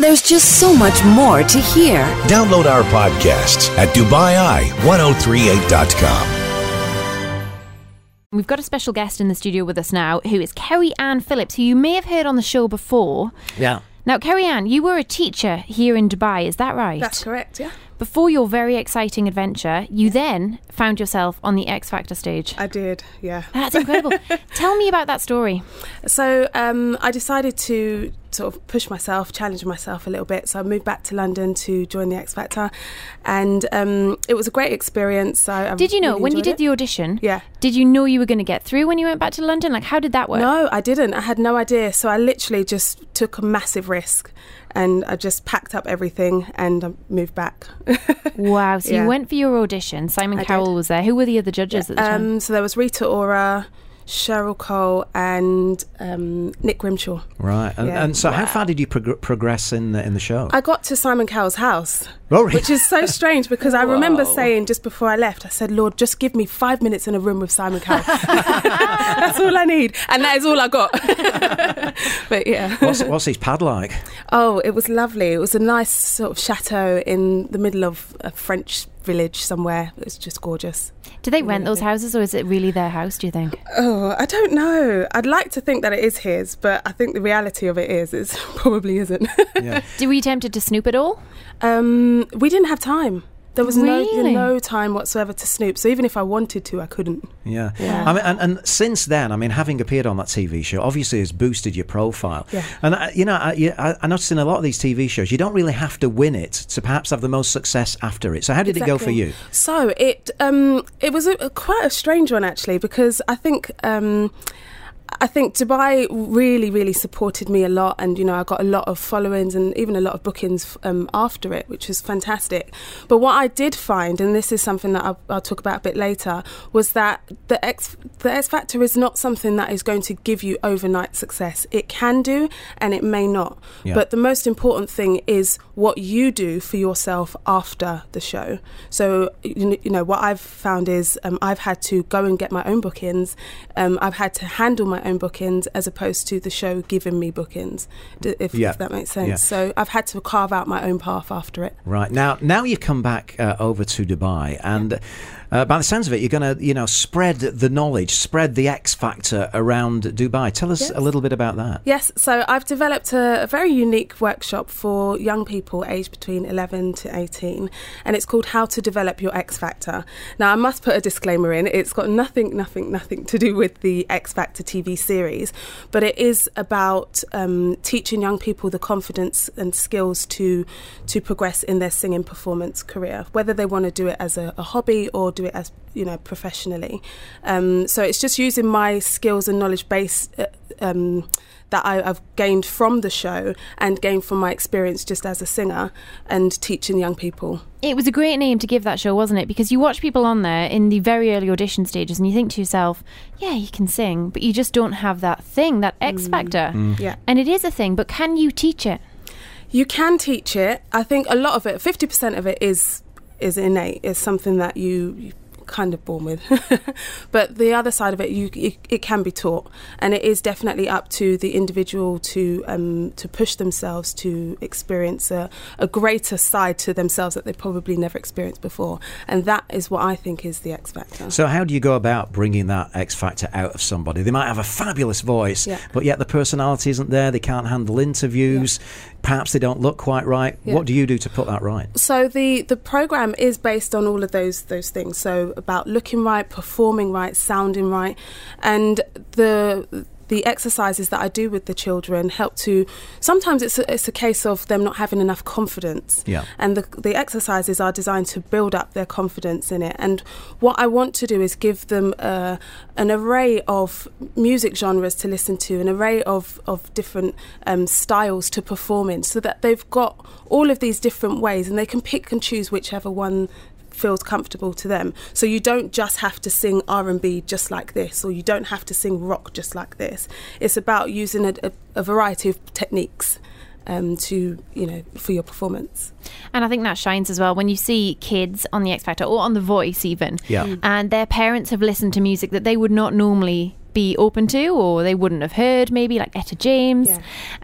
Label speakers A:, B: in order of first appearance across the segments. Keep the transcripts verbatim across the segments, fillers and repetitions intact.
A: There's just so much more to hear.
B: Download our podcasts at Dubai Eye ten thirty-eight dot com.
C: We've got a special guest in the studio with us now, who is Kerry Ann Phillips, who you may have heard on the show before.
D: Yeah.
C: Now, Kerry Ann, you were a teacher here in Dubai, is that right?
E: That's correct, yeah.
C: Before your very exciting adventure, you then found yourself on the X Factor stage.
E: I did, yeah.
C: That's incredible. Tell me about that story.
E: So um, I decided to sort of push myself, challenge myself a little bit. So I moved back to London to join the X Factor, and um, it was a great experience. I, I
C: did you know,
E: really
C: when you did
E: it.
C: the audition,
E: yeah.
C: did you know you were going to get through when you went back to London? Like, how did that work?
E: No, I didn't. I had no idea. So I literally just took a massive risk. And I just packed up everything and I moved back.
C: Wow. So
E: yeah.
C: you went for your audition. Simon
E: I
C: Cowell
E: did.
C: was there. Who were the other judges
E: yeah.
C: at the time?
E: Um, so there was Rita Ora, Cheryl Cole and um, Nick Grimshaw.
D: Right. And,
E: Yeah.
D: and so
E: Wow.
D: how far did you prog- progress in the, in the show?
E: I got to Simon Cowell's house,
D: Oh, really?
E: which is so strange because I remember saying just before I left, I said, Lord, just give me five minutes in a room with Simon Cowell. That's all I need. And that is all I got. But yeah.
D: What's, what's his pad like?
E: Oh, it was lovely. It was a nice sort of chateau in the middle of a French village somewhere. It was just gorgeous.
C: Do they rent those houses, or is it really their house, do you think?
E: Oh, I don't know. I'd like to think that it is his, but I think the reality of it is it probably isn't.
D: Yeah.
C: Were you tempted to snoop at all?
E: Um, we didn't have time. There was
C: Really?
E: no no time whatsoever to snoop. So even if I wanted to, I couldn't.
D: Yeah.
E: Yeah.
D: I mean, and, and since then, I mean, having appeared on that T V show obviously has boosted your profile.
E: Yeah.
D: And, uh, you know, I, you- I, I noticed in a lot of these T V shows, you don't really have to win it to perhaps have the most success after it. So how did it go for
E: Exactly.
D: you?
E: So it um, it was a, a quite a strange one actually, because I think um, I think Dubai really really supported me a lot, and you know I got a lot of followings and even a lot of bookings um, after it, which was fantastic. But what I did find, and this is something that I'll, I'll talk about a bit later, was that the X the X Factor is not something that is going to give you overnight success. It can do, and it may not.
D: Yeah.
E: But the most important thing is what you do for yourself after the show. So you kn- you know what I've found is um, I've had to go and get my own bookings. Um, I've had to handle my own bookings as opposed to the show giving me bookings, d- if,
D: Yeah.
E: if that makes sense.
D: Yeah.
E: So I've had to carve out my own path after it.
D: Right. Now, now you've come back uh, over to Dubai, and uh, by the sounds of it, you're going to, you know, spread the knowledge, spread the X Factor around Dubai. Tell us
E: Yes.
D: a little bit about that.
E: Yes, so I've developed a, a very unique workshop for young people aged between eleven to eighteen, and it's called How to Develop Your X Factor. Now, I must put a disclaimer in. It's got nothing, nothing, nothing to do with the X Factor T V series, but it is about um, teaching young people the confidence and skills to to progress in their singing performance career, whether they want to do it as a, a hobby or do it as, you know, professionally. Um, so it's just using my skills and knowledge base uh, um, that I, I've gained from the show and gained from my experience just as a singer and teaching young people.
C: It was a great name to give that show, wasn't it? Because you watch people on there in the very early audition stages and you think to yourself, yeah, you can sing, but you just don't have that thing, that X Factor.
E: Yeah.
C: And it is a thing, but can you teach it?
E: You can teach it. I think a lot of it, fifty percent of it is is innate, is something that you, you kind of born with. But the other side of it, you it, it can be taught, and it is definitely up to the individual to um, to push themselves to experience a, a greater side to themselves that they probably never experienced before, and that is what I think is the X Factor.
D: So how do you go about bringing that X Factor out of somebody? They might have a fabulous voice,
E: Yeah.
D: but yet the personality isn't there. They can't handle interviews. Perhaps they don't look quite right.
E: Yeah.
D: What do you do to put that right?
E: So the, the program is based on all of those those things. So about looking right, performing right, sounding right, and the the exercises that I do with the children help to. Sometimes it's a, it's a case of them not having enough confidence.
D: Yeah.
E: And the the exercises are designed to build up their confidence in it. And what I want to do is give them uh, an array of music genres to listen to, an array of of different um, styles to perform in, so that they've got all of these different ways, and they can pick and choose whichever one feels comfortable to them. So you don't just have to sing R and B just like this, or you don't have to sing rock just like this. It's about using a, a, a variety of techniques um, to, you know, for your performance.
C: And I think that shines as well when you see kids on the X Factor or on The Voice even,
D: Yeah.
C: and their parents have listened to music that they would not normally be open to, or they wouldn't have heard, maybe like Etta James.
E: Yeah.
C: And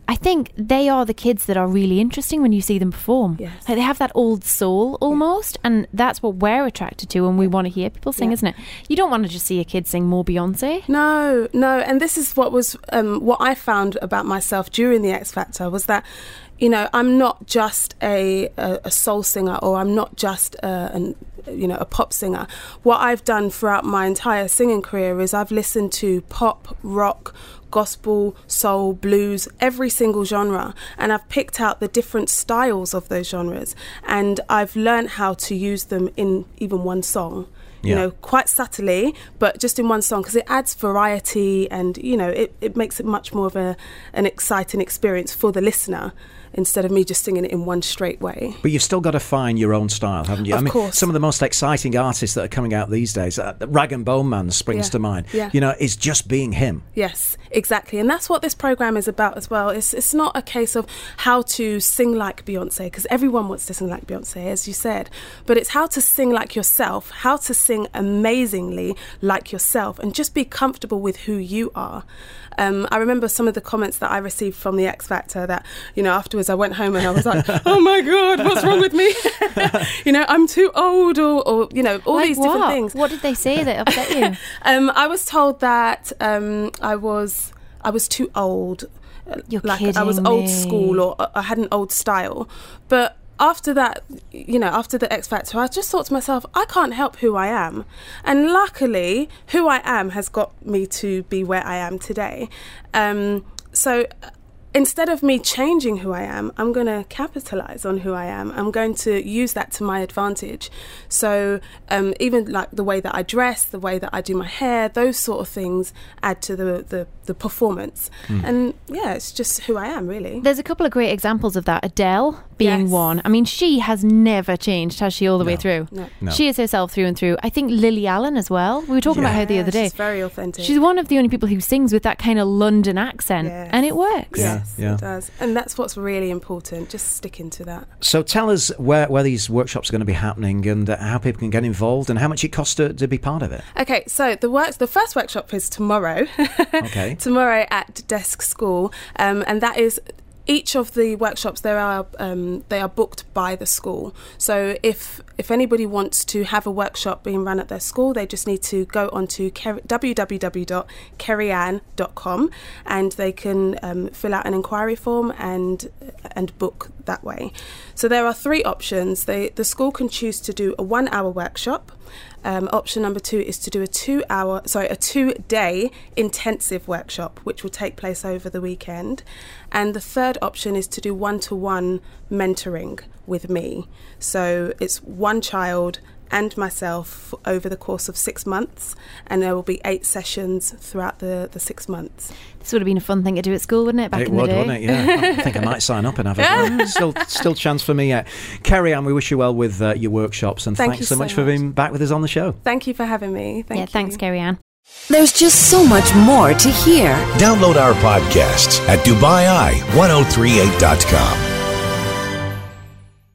C: I think they are the kids that are really interesting when you see them perform.
E: Yes.
C: Like they have that old soul almost, and that's what we're attracted to when we want to hear people sing,
E: Yeah.
C: isn't it? You don't want to just see a kid sing more Beyonce.
E: No, no, and this is what was um, what I found about myself during the X Factor was that, you know, I'm not just a, a, a soul singer, or I'm not just a, an, you know, a pop singer. What I've done throughout my entire singing career is I've listened to pop, rock, gospel, soul, blues, every single genre, and I've picked out the different styles of those genres, and I've learned how to use them in even one song. You
D: Yeah.
E: know, quite subtly, but just in one song, because it adds variety, and you know, it, it makes it much more of a an exciting experience for the listener, instead of me just singing it in one straight way.
D: But you've still got to find your own style, haven't you?
E: Of
D: I mean,
E: course.
D: some of the most exciting artists that are coming out these days, uh, Rag and Bone Man springs
E: Yeah.
D: to mind.
E: Yeah.
D: You know, is just being him.
E: Yes, exactly. And that's what this program is about as well. It's it's not a case of how to sing like Beyonce, because everyone wants to sing like Beyonce, as you said. But it's how to sing like yourself, how to sing amazingly like yourself, and just be comfortable with who you are. Um, I remember some of the comments that I received from the X Factor that, you know, afterwards I went home and I was like, oh my God, what's wrong with me? You know, I'm too old, or, or you know, all
C: Like
E: these
C: what?
E: different things.
C: What did they say that upset you?
E: Um, I was told that um, I was I was too old. uh,
C: You're
E: like I was
C: kidding
E: old
C: me.
E: school, or I had an old style. But after that, you know, after the X Factor, I just thought to myself, I can't help who I am. And luckily, who I am has got me to be where I am today. Um, so instead of me changing who I am, I'm going to capitalize on who I am. I'm going to use that to my advantage. So um, even like the way that I dress, the way that I do my hair, those sort of things add to the, the, the performance.
D: Mm.
E: And yeah, it's just who I am, really.
C: There's a couple of great examples of that. Adele being
E: Yes.
C: one. I mean, she has never changed, has she, all the way
D: No.
C: through?
E: No.
D: No.
C: She is herself through and through. I think Lily Allen as well. We were talking about her the
E: Yeah,
C: other day.
E: She's very authentic.
C: She's one of the only people who sings with that kind of London accent,
E: Yes.
C: and it works.
D: Yeah.
E: Yes,
D: yeah.
E: it does. And that's what's really important, just sticking to that.
D: So tell us where, where these workshops are going to be happening, and uh, how people can get involved, and how much it costs to, to be part of it.
E: Okay, so the works, the first workshop is tomorrow.
D: Okay.
E: Tomorrow at Desk School, um, and that is each of the workshops. There are um, they are booked by the school. So if if anybody wants to have a workshop being run at their school, they just need to go onto w w w dot kerryanne dot com, and they can um, fill out an inquiry form and and book that way. So there are three options. They, the school can choose to do a one-hour workshop. Um, option number two is to do a two-hour, sorry, a two-day intensive workshop, which will take place over the weekend. And the third option is to do one-to-one mentoring with me. So it's one child and myself over the course of six months, and there will be eight sessions throughout the, the six months.
C: This would have been a fun thing to do at school, wouldn't it, back
D: It
C: in
D: would,
C: the day?
D: wouldn't it? Yeah. I think I might sign up and have a go. Still, still chance for me yet. Kerry-Anne, we wish you well with uh, your workshops, and
E: Thank
D: thanks
E: you
D: so
E: so
D: much for
E: much.
D: being back with us on the show.
E: Thank you for having me. Thank
C: yeah,
E: you.
C: thanks, Kerry-Anne.
A: There's just so much more to hear.
B: Download our podcasts at Dubai Eye ten thirty-eight dot com.